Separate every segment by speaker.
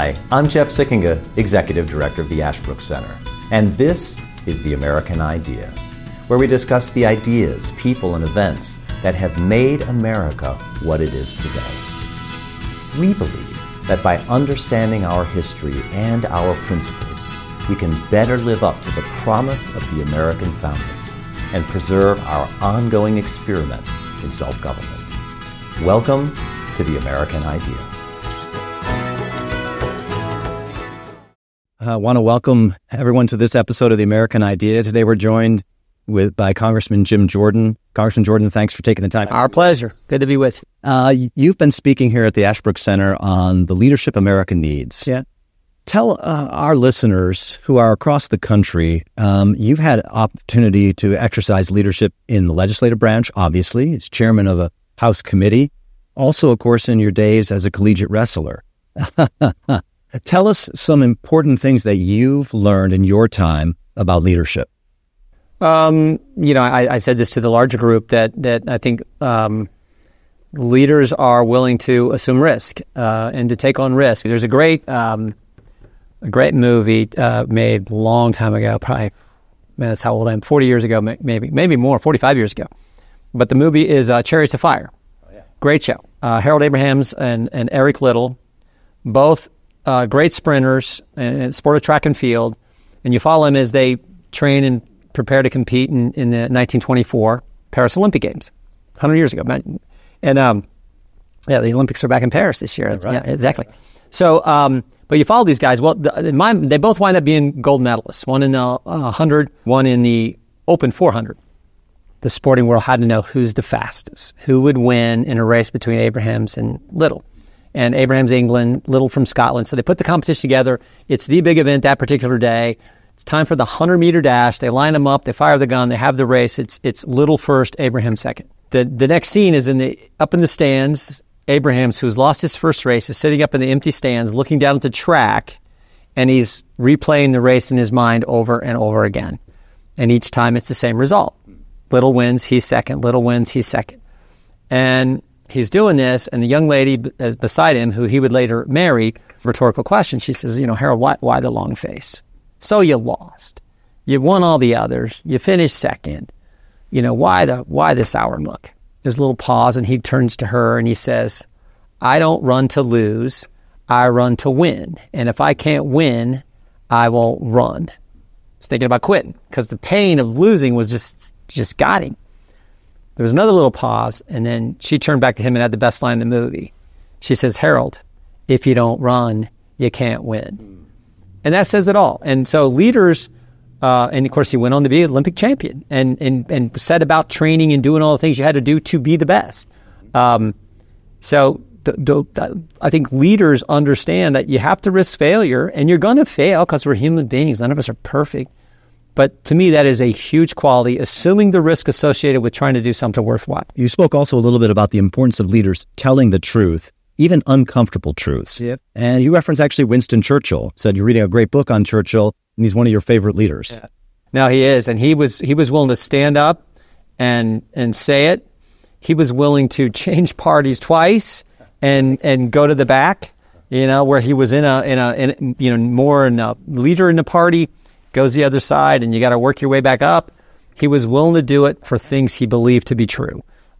Speaker 1: Hi, I'm Jeff Sickinga, Executive Director of the Ashbrook Center, and this is The American Idea, where we discuss the ideas, people, and events that have made America what it is today. We believe that by understanding our history and our principles, we can better live up to the promise of the American founding and preserve our ongoing experiment in self-government. Welcome to The American Idea.
Speaker 2: I want to welcome everyone to this episode of The American Idea. Today we're joined by Congressman Jim Jordan. Congressman Jordan, thanks for taking the time.
Speaker 3: Our pleasure. Good to be with you.
Speaker 2: You've been speaking here at the Ashbrook Center on the leadership America needs.
Speaker 3: Yeah.
Speaker 2: Tell our listeners who are across the country, you've had opportunity to exercise leadership in the legislative branch, obviously, as chairman of a House committee. Also, of course, in your days as a collegiate wrestler. Tell us some important things that you've learned in your time about leadership.
Speaker 3: I said this to the larger group that I think leaders are willing to assume risk and to take on risk. There's a great movie made a long time ago, probably, man, that's how old I am, 40 years ago, maybe more, 45 years ago. But the movie is Chariots of Fire. Oh, yeah. Great show. Harold Abrahams and Eric Liddell, both great sprinters and sport of track and field. And you follow them as they train and prepare to compete in the 1924 Paris Olympic Games, 100 years ago. And the Olympics are back in Paris this year. Right. Yeah, exactly. So, but you follow these guys. Well, they both wind up being gold medalists. One in the 100, one in the Open 400. The sporting world had to know who's the fastest, who would win in a race between Abrahams and Liddell. And Abraham's England, Liddell from Scotland. So they put the competition together. It's the big event that particular day. It's time for the 100-meter dash. They line them up. They fire the gun. They have the race. It's Liddell first, Abraham second. The next scene is up in the stands. Abrahams, who's lost his first race, is sitting up in the empty stands, looking down at the track, and he's replaying the race in his mind over and over again. And each time it's the same result. Liddell wins, he's second. Liddell wins, he's second. And he's doing this, and the young lady beside him, who he would later marry, rhetorical question, she says, Harold, why the long face? So you lost. You won all the others. You finished second. Why the sour look? There's a little pause, and he turns to her and he says, I don't run to lose. I run to win. And if I can't win, I won't run. He's thinking about quitting because the pain of losing was just got him. There was another little pause, and then she turned back to him and had the best line in the movie. She says, Harold, if you don't run, you can't win. And that says it all. And so leaders, and of course he went on to be an Olympic champion and said about training and doing all the things you had to do to be the best. So I think leaders understand that you have to risk failure, and you're going to fail because we're human beings. None of us are perfect. But to me, that is a huge quality, assuming the risk associated with trying to do something worthwhile.
Speaker 2: You spoke also a little bit about the importance of leaders telling the truth, even uncomfortable truths.
Speaker 3: Yep.
Speaker 2: And you referenced actually Winston Churchill. Said you're reading a great book on Churchill, and he's one of your favorite leaders.
Speaker 3: Yeah. No, he is. And he was willing to stand up and say it. He was willing to change parties twice and go to the back, where he was in more in a leader in the party, goes the other side, and you got to work your way back up. He was willing to do it for things he believed to be true,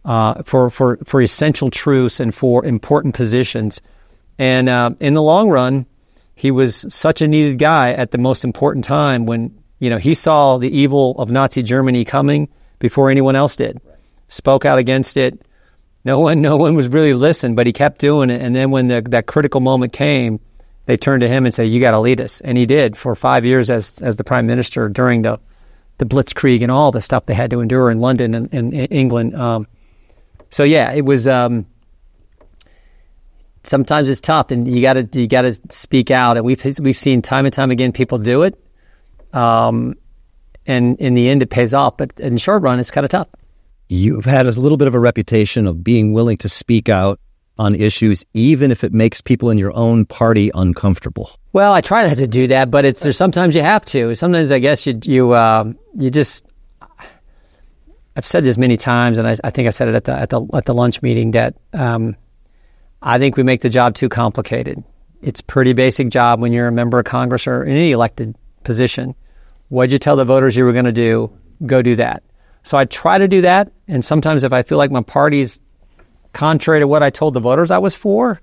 Speaker 3: for essential truths and for important positions. And in the long run, he was such a needed guy at the most important time when, he saw the evil of Nazi Germany coming before anyone else did. Right. Spoke out against it. No one was really listening, but he kept doing it. And then when that critical moment came, they turned to him and said, you got to lead us. And he did for 5 years as the prime minister during the Blitzkrieg and all the stuff they had to endure in London and England. So yeah, it was, sometimes it's tough, and you got to speak out. And we've seen time and time again people do it. And in the end, it pays off. But in the short run, it's kind of tough.
Speaker 2: You've had a little bit of a reputation of being willing to speak out on issues, even if it makes people in your own party uncomfortable.
Speaker 3: Well, I try not to do that, but there's sometimes you have to. Sometimes I guess you just. I've said this many times, and I think I said it at the lunch meeting that I think we make the job too complicated. it's pretty basic job when you're a member of Congress or in any elected position. What'd you tell the voters you were going to do? Go do that. So I try to do that, and sometimes if I feel like my party's contrary to what I told the voters I was for,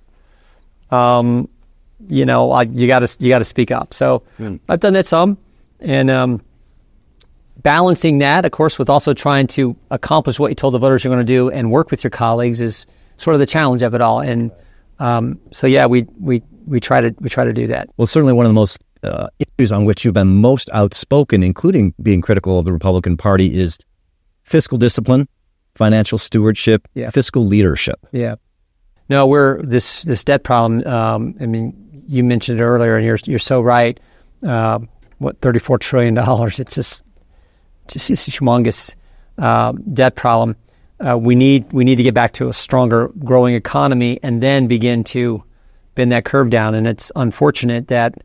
Speaker 3: you got to speak up. So I've done that some, and balancing that, of course, with also trying to accomplish what you told the voters you're going to do and work with your colleagues is sort of the challenge of it all. And so yeah, we try to do that.
Speaker 2: Well, certainly one of the most issues on which you've been most outspoken, including being critical of the Republican Party, is fiscal discipline, financial stewardship, fiscal leadership.
Speaker 3: Yeah. No, we're this debt problem. I mean, you mentioned it earlier, and you're so right. $34 trillion? It's just a humongous debt problem. We need to get back to a stronger, growing economy, and then begin to bend that curve down. And it's unfortunate that,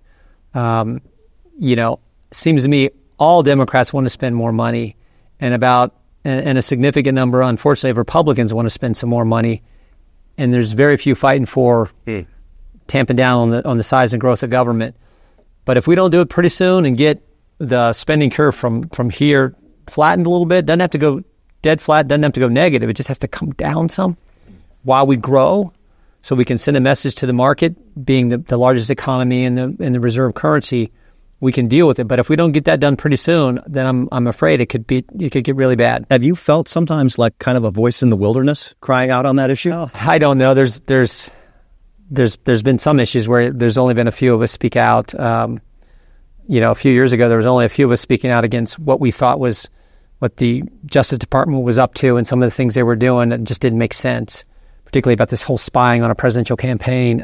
Speaker 3: seems to me all Democrats want to spend more money, and a significant number, unfortunately, of Republicans want to spend some more money. And there's very few fighting for tamping down on the size and growth of government. But if we don't do it pretty soon and get the spending curve from here flattened a little bit, doesn't have to go dead flat, doesn't have to go negative. It just has to come down some while we grow, so we can send a message to the market, being the largest economy in the reserve currency. We can deal with it. But if we don't get that done pretty soon, then I'm afraid it could get really bad.
Speaker 2: Have you felt sometimes like kind of a voice in the wilderness crying out on that issue?
Speaker 3: Oh, I don't know. There's been some issues where there's only been a few of us speak out. A few years ago, there was only a few of us speaking out against what we thought was what the Justice Department was up to and some of the things they were doing that just didn't make sense, particularly about this whole spying on a presidential campaign.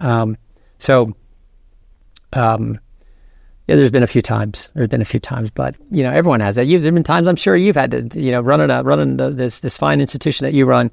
Speaker 3: There's been a few times. But everyone has that. There's been times I'm sure you've had to, running this fine institution that you run.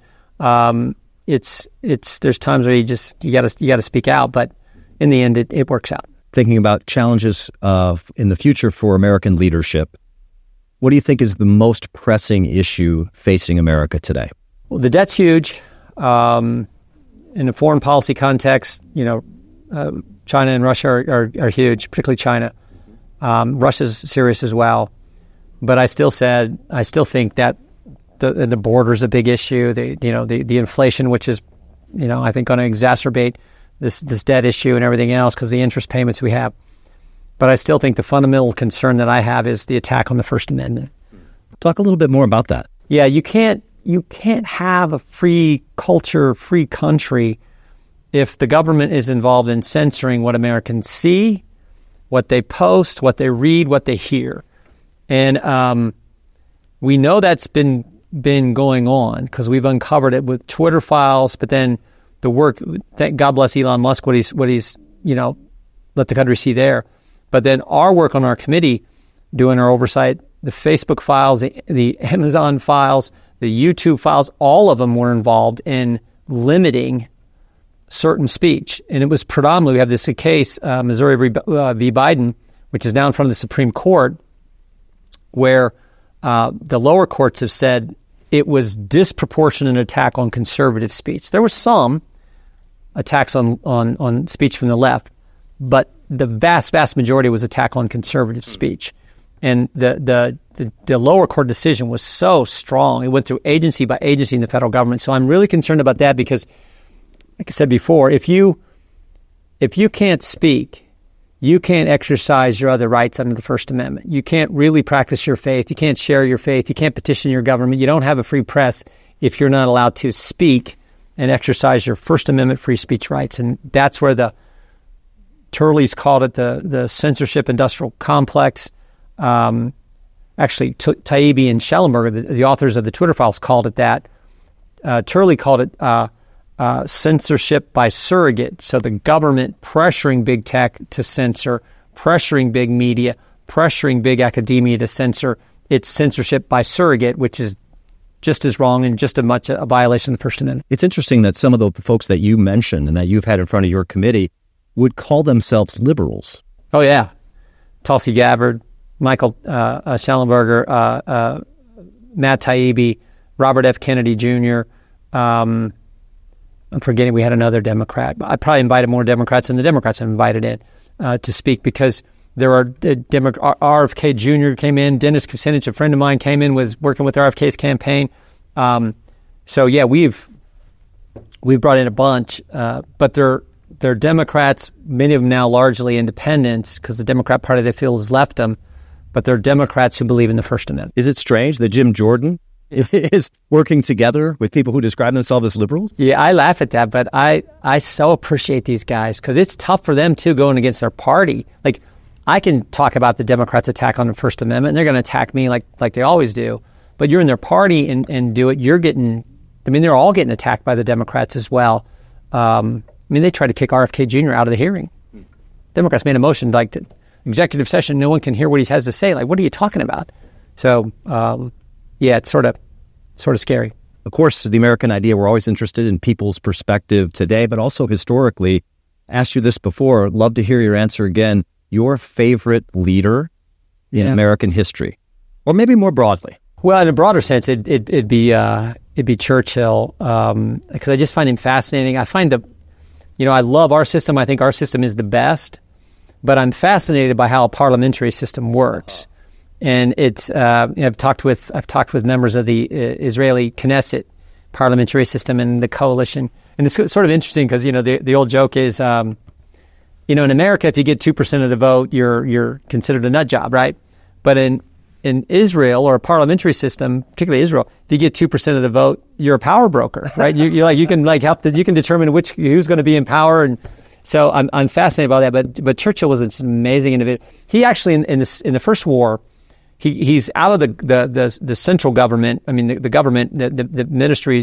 Speaker 3: There's times where you got to speak out, but in the end, it works out.
Speaker 2: Thinking about challenges in the future for American leadership, what do you think is the most pressing issue facing America today?
Speaker 3: Well, the debt's huge. In a foreign policy context, China and Russia are huge, particularly China. Russia's serious as well. But I still think that the border's a big issue. The inflation, which is, I think going to exacerbate this debt issue and everything else because the interest payments we have. But I still think the fundamental concern that I have is the attack on the First Amendment.
Speaker 2: Talk a little bit more about that.
Speaker 3: Yeah, you can't have a free culture, free country if the government is involved in censoring what Americans see, what they post, what they read, what they hear. And we know that's been going on because we've uncovered it with Twitter files, but then the work, thank God bless Elon Musk, what he's let the country see there. But then our work on our committee, doing our oversight, the Facebook files, the Amazon files, the YouTube files, all of them were involved in limiting certain speech. And it was predominantly, we have this case, Missouri v. Biden, which is now in front of the Supreme Court, where the lower courts have said it was disproportionate attack on conservative speech. There were some attacks on speech from the left, but the vast, vast majority was attack on conservative speech. And the lower court decision was so strong. It went through agency by agency in the federal government. So I'm really concerned about that because, like I said before, if you can't speak, you can't exercise your other rights under the First Amendment. You can't really practice your faith. You can't share your faith. You can't petition your government. You don't have a free press if you're not allowed to speak and exercise your First Amendment free speech rights. And that's where the Turley's called it the censorship industrial complex. Actually, Taibbi and Schellenberger, the authors of the Twitter files, called it that. Turley called it censorship by surrogate. So the government pressuring big tech to censor, pressuring big media, pressuring big academia to censor. It's censorship by surrogate, which is just as wrong and just as much a violation of the First Amendment.
Speaker 2: It's interesting that some of the folks that you mentioned and that you've had in front of your committee would call themselves liberals.
Speaker 3: Oh, yeah. Tulsi Gabbard, Michael Schellenberger, Matt Taibbi, Robert F. Kennedy Jr., I'm forgetting we had another Democrat. I probably invited more Democrats than the Democrats have invited in to speak, because there are RFK Jr. came in. Dennis Kucinich, a friend of mine, came in, was working with RFK's campaign. So yeah, we've brought in a bunch, but they're Democrats. Many of them now largely independents, because the Democrat Party, they feel, has left them. But they're Democrats who believe in the First Amendment.
Speaker 2: Is it strange that Jim Jordan is working together with people who describe themselves as liberals?
Speaker 3: Yeah, I laugh at that, but I so appreciate these guys, because it's tough for them too, going against their party. Like, I can talk about the Democrats' attack on the First Amendment, and they're going to attack me like they always do. But you're in their party and do it. You're getting. I mean, they're all getting attacked by the Democrats as well. I mean, they tried to kick RFK Jr. out of the hearing. Democrats made a motion like to executive session. No one can hear what he has to say. Like, what are you talking about? So, yeah, it's sort of scary.
Speaker 2: Of course, the American idea, we're always interested in people's perspective today, but also historically. Asked you this before. Love to hear your answer again. Your favorite leader in American history, or maybe more broadly?
Speaker 3: Well, in a broader sense, it'd be Churchill, because I just find him fascinating. I find I love our system. I think our system is the best, but I'm fascinated by how a parliamentary system works. And it's I've talked with members of the Israeli Knesset parliamentary system and the coalition, and it's sort of interesting because the old joke is in America, if you get 2% of the vote, you're considered a nut job, right? But in Israel, or a parliamentary system, particularly Israel, if you get 2% of the vote, you're a power broker, right? You can determine who's going to be in power, and so I'm fascinated by that. But Churchill was an amazing individual. He actually in the First War, he's out of the central government. I mean, the government, the ministries,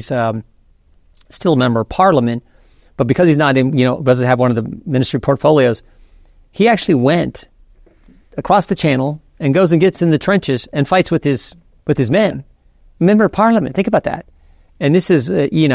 Speaker 3: still a member of Parliament, but because he's not doesn't have one of the ministry portfolios, he actually went across the channel and goes and gets in the trenches and fights with his men. Member of Parliament, think about that. And this is,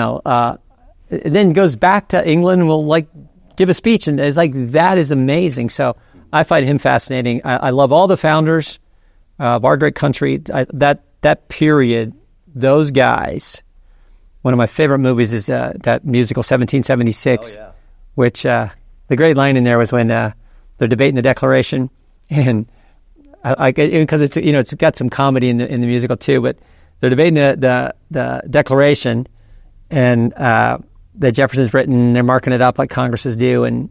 Speaker 3: then goes back to England and will give a speech, and it's that is amazing. So I find him fascinating. I love all the founders of our great country. That period, those guys. One of my favorite movies is that musical 1776, which the great line in there was when they're debating the Declaration, and because it's got some comedy in the musical too, but they're debating the Declaration, and that Jefferson's written. They're marking it up like Congresses do, and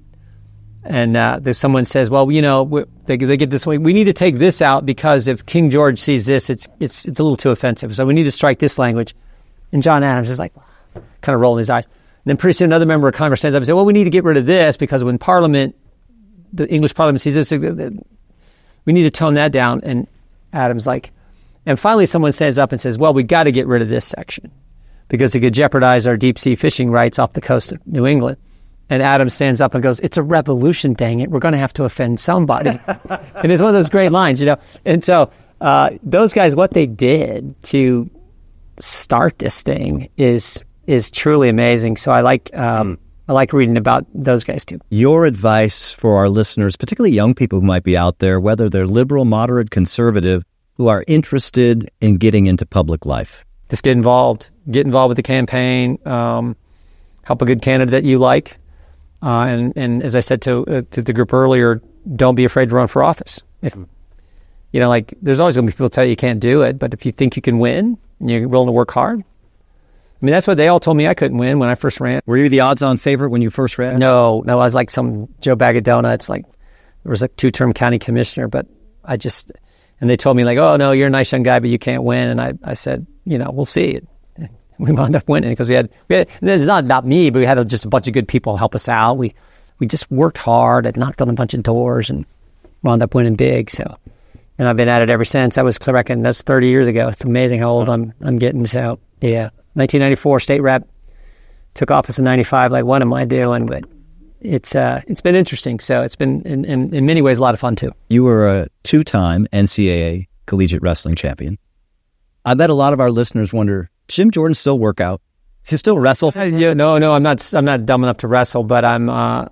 Speaker 3: there's someone says, well, they get this way. We need to take this out because if King George sees this, it's a little too offensive. So we need to strike this language. And John Adams is kind of rolling his eyes. And then pretty soon another member of Congress stands up and says, well, we need to get rid of this because when the English Parliament sees this, we need to tone that down. And Adams and finally someone stands up and says, well, we got to get rid of this section because it could jeopardize our deep sea fishing rights off the coast of New England. And Adams stands up and goes, it's a revolution, dang it. We're going to have to offend somebody. And it's one of those great lines, And so those guys, what they did to start this thing is truly amazing. So I like reading about those guys too.
Speaker 2: Your advice for our listeners, particularly young people who might be out there, whether they're liberal, moderate, conservative, who are interested in getting into public life.
Speaker 3: Just get involved with the campaign, help a good candidate that you like. And as I said to the group earlier, don't be afraid to run for office. If there's always going to be people tell you can't do it, but if you think you can win and you're willing to work hard, I mean, that's what they all told me I couldn't win when I first ran.
Speaker 2: Were you the odds-on favorite when you first ran?
Speaker 3: No, I was like some Joe Bag of Donuts. There was a 2-term county commissioner, but and they told me oh no, you're a nice young guy, but you can't win. And I said, we'll see. And we wound up winning because we had it's not about me, but we had just a bunch of good people help us out. We just worked hard and knocked on a bunch of doors and wound up winning big. So, and I've been at it ever since. I reckon that's 30 years ago. It's amazing how old I'm getting. So yeah, 1994 state rep, took office in 95. What am I doing? But it's been interesting. So it's been in many ways a lot of fun too.
Speaker 2: You were a 2-time NCAA collegiate wrestling champion. I bet a lot of our listeners wonder, Jim Jordan still work out? He still wrestle?
Speaker 3: No, I'm not dumb enough to wrestle, but I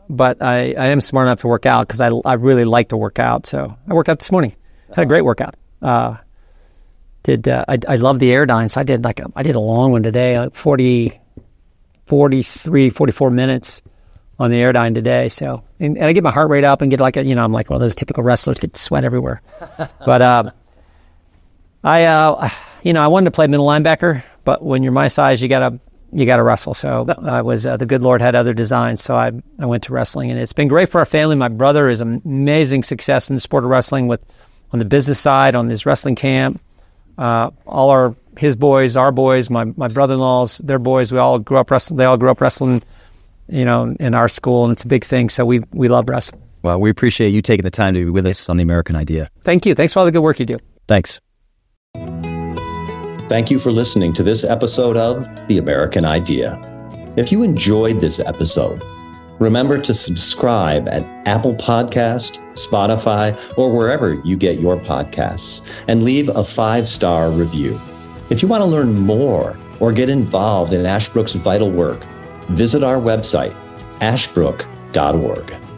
Speaker 3: am smart enough to work out because I really like to work out. So I worked out this morning. Had a great workout. I love the Airdyne, so I did a long one today, 40 43, 44 minutes on the Airdyne today. So, and I get my heart rate up and get like I'm like one of those typical wrestlers, get sweat everywhere. But I wanted to play middle linebacker, but when you're my size, you gotta wrestle. So I was the good Lord had other designs, so I went to wrestling, and it's been great for our family. My brother is an amazing success in the sport of wrestling on the business side, on his wrestling camp. His boys, our boys, my brother-in-laws, their boys, we all grew up wrestling. They all grew up wrestling, in our school, and it's a big thing. So we love wrestling.
Speaker 2: Well, we appreciate you taking the time to be with us on The American Idea.
Speaker 3: Thank you. Thanks for all the good work you do.
Speaker 2: Thanks.
Speaker 1: Thank you for listening to this episode of The American Idea. If you enjoyed this episode, remember to subscribe at Apple Podcast, Spotify, or wherever you get your podcasts, and leave a 5-star review. If you want to learn more or get involved in Ashbrook's vital work, visit our website, ashbrook.org.